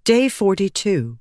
Day 42.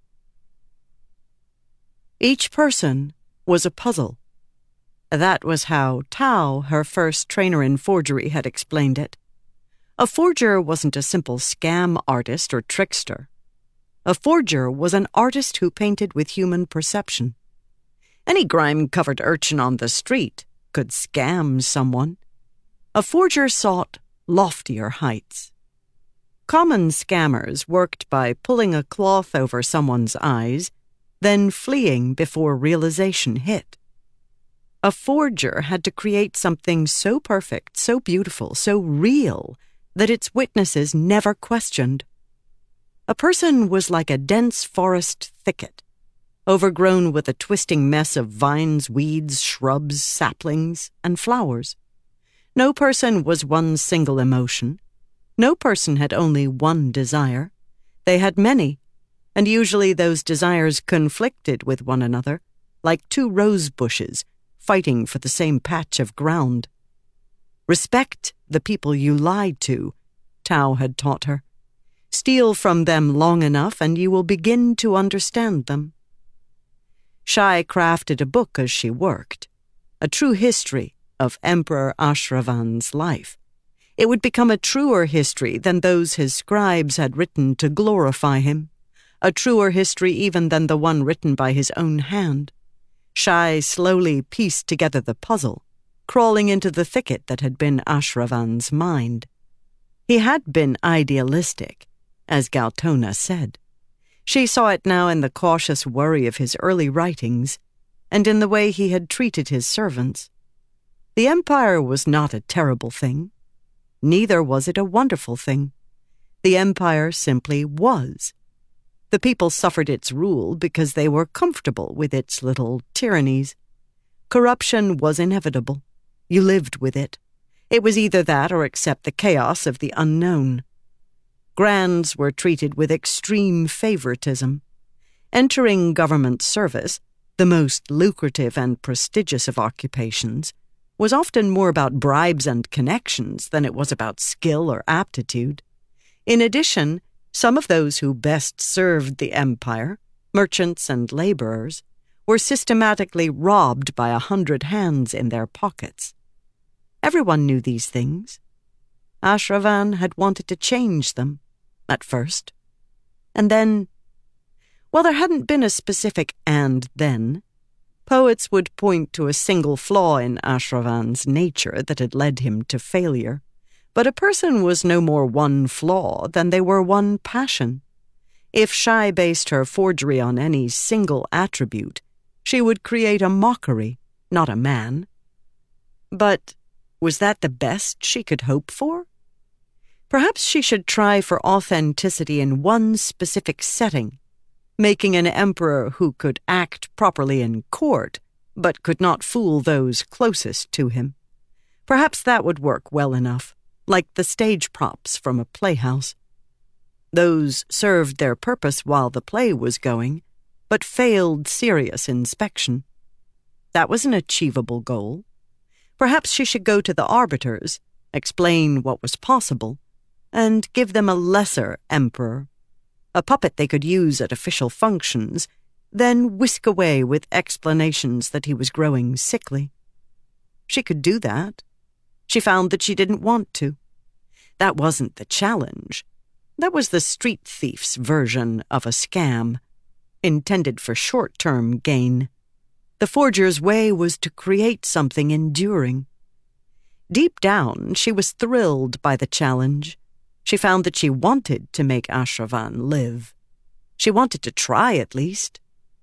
Each person was a puzzle. That was how Tao, her first trainer in forgery, had explained it. A forger wasn't a simple scam artist or trickster. A forger was an artist who painted with human perception. Any grime-covered urchin on the street could scam someone. A forger sought loftier heights. Common scammers worked by pulling a cloth over someone's eyes, then fleeing before realization hit. A forger had to create something so perfect, so beautiful, so real, that its witnesses never questioned. A person was like a dense forest thicket, overgrown with a twisting mess of vines, weeds, shrubs, saplings, and flowers. No person was one single emotion. No person had only one desire. They had many, and usually those desires conflicted with one another, like two rose bushes fighting for the same patch of ground. Respect the people you lied to, Tao had taught her. Steal from them long enough and you will begin to understand them. Shai crafted a book as she worked, a true history of Emperor Ashravan's life. It would become a truer history than those his scribes had written to glorify him, a truer history even than the one written by his own hand. Shai slowly pieced together the puzzle, crawling into the thicket that had been Ashravan's mind. He had been idealistic, as Galtona said. She saw it now in the cautious worry of his early writings, and in the way he had treated his servants. The empire was not a terrible thing. Neither was it a wonderful thing. The empire simply was. The people suffered its rule because they were comfortable with its little tyrannies. Corruption was inevitable. You lived with it. It was either that or accept the chaos of the unknown. Grands were treated with extreme favoritism. Entering government service, the most lucrative and prestigious of occupations, was often more about bribes and connections than it was about skill or aptitude. In addition, some of those who best served the empire, merchants and laborers, were systematically robbed by 100 hands in their pockets. Everyone knew these things. Ashravan had wanted to change them, at first. And then, well, there hadn't been a specific "and then." Poets would point to a single flaw in Ashravan's nature that had led him to failure. But a person was no more one flaw than they were one passion. If Shai based her forgery on any single attribute, she would create a mockery, not a man. But was that the best she could hope for? Perhaps she should try for authenticity in one specific setting, making an emperor who could act properly in court, but could not fool those closest to him. Perhaps that would work well enough, like the stage props from a playhouse. Those served their purpose while the play was going, but failed serious inspection. That was an achievable goal. Perhaps she should go to the arbiters, explain what was possible, and give them a lesser emperor, a puppet they could use at official functions, then whisk away with explanations that he was growing sickly. She could do that. She found that she didn't want to. That wasn't the challenge. That was the street thief's version of a scam, intended for short-term gain. The forger's way was to create something enduring. Deep down, she was thrilled by the challenge. She found that she wanted to make Ashravan live. She wanted to try, at least.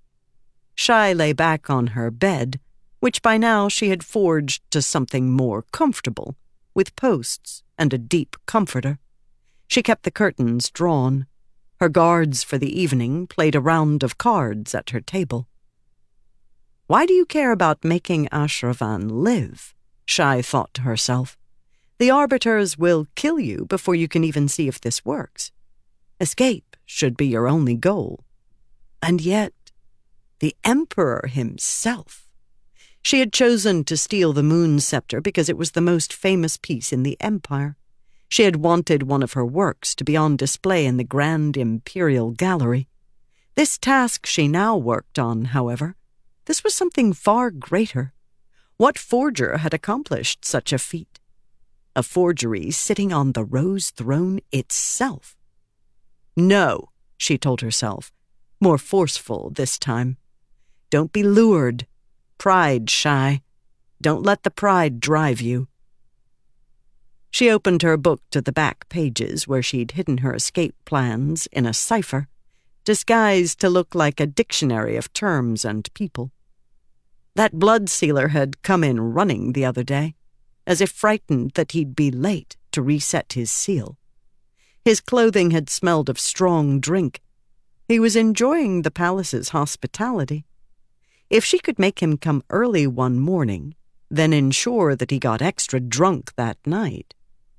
Shai lay back on her bed, which by now she had forged to something more comfortable, with posts and a deep comforter. She kept the curtains drawn. Her guards for the evening played a round of cards at her table. Why do you care about making Ashravan live? Shai thought to herself. The arbiters will kill you before you can even see if this works. Escape should be your only goal. And yet, the emperor himself. She had chosen to steal the moon scepter because it was the most famous piece in the empire. She had wanted one of her works to be on display in the Grand Imperial Gallery. This task she now worked on, however, this was something far greater. What forger had accomplished such a feat? A forgery sitting on the Rose Throne itself. No, she told herself, more forceful this time. Don't be lured. Pride shy. Don't let the pride drive you. She opened her book to the back pages where she'd hidden her escape plans in a cipher, disguised to look like a dictionary of terms and people. That blood sealer had come in running the other day, as if frightened that he'd be late to reset his seal. His clothing had smelled of strong drink. He was enjoying the palace's hospitality. If she could make him come early one morning, then ensure that he got extra drunk that night.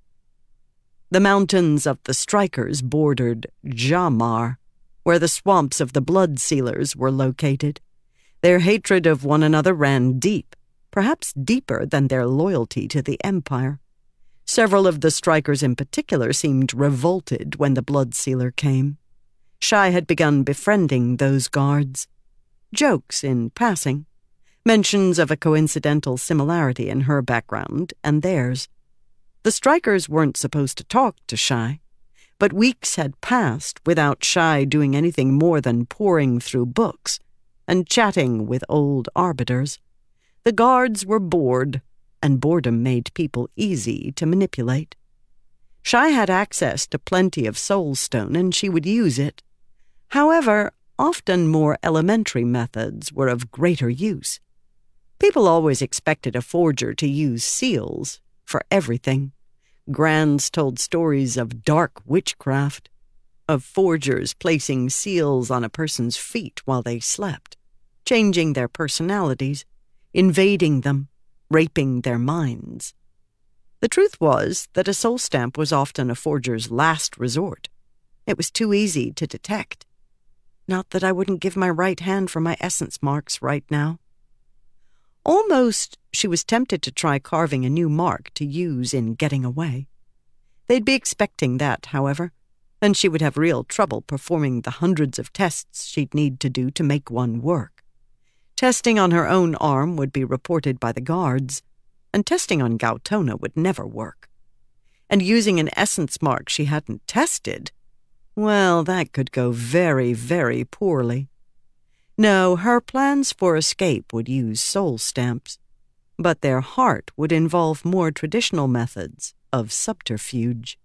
The mountains of the strikers bordered Jamar, where the swamps of the blood sealers were located. Their hatred of one another ran deep, perhaps deeper than their loyalty to the Empire. Several of the strikers in particular seemed revolted when the blood sealer came. Shai had begun befriending those guards. Jokes in passing, mentions of a coincidental similarity in her background and theirs. The strikers weren't supposed to talk to Shai, but weeks had passed without Shai doing anything more than poring through books and chatting with old arbiters. The guards were bored, and boredom made people easy to manipulate. Shai had access to plenty of soulstone, and she would use it. However, often more elementary methods were of greater use. People always expected a forger to use seals for everything. Grands told stories of dark witchcraft, of forgers placing seals on a person's feet while they slept, changing their personalities, invading them, raping their minds. The truth was that a soul stamp was often a forger's last resort. It was too easy to detect. Not that I wouldn't give my right hand for my essence marks right now. Almost, she was tempted to try carving a new mark to use in getting away. They'd be expecting that, however, and she would have real trouble performing the hundreds of tests she'd need to do to make one work. Testing on her own arm would be reported by the guards, and testing on Gautona would never work. And using an essence mark she hadn't tested, well, that could go very, very poorly. No, her plans for escape would use soul stamps, but their heart would involve more traditional methods of subterfuge.